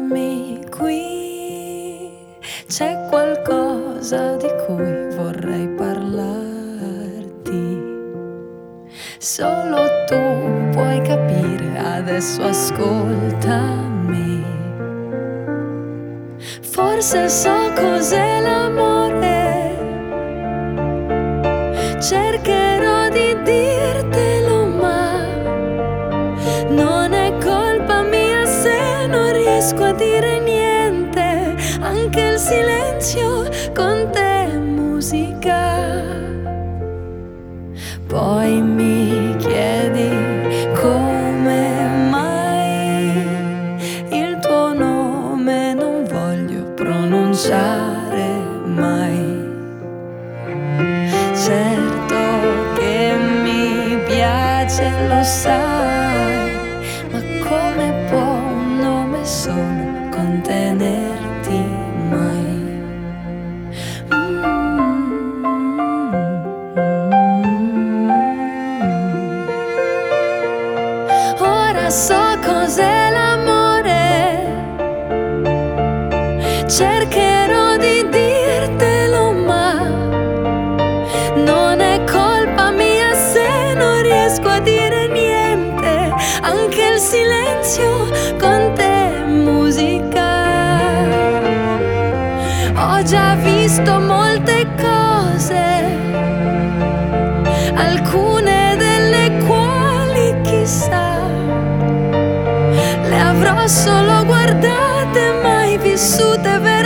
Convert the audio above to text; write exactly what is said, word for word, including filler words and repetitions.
Dammi qui, c'è qualcosa di cui vorrei parlarti. Solo tu puoi capire, adesso ascoltami. Forse so cos'è l'amore, cercherò di dirtelo, ma non è colpa mia se non riesco a dire niente. Anche il silenzio con te è musica. Poi mi chiedi come mai il tuo nome non voglio pronunciare mai. Certo che mi piace, lo sai, ma come può un nome solo contenerti mai? Ora so cos'è l'amore, cercherò di dirtelo, ma non è colpa mia se non riesco a dire niente. Anche il silenzio con te è musica. Ho già visto molte cose, alcune delle quali chissà le avrò solo guardate, mai vissute.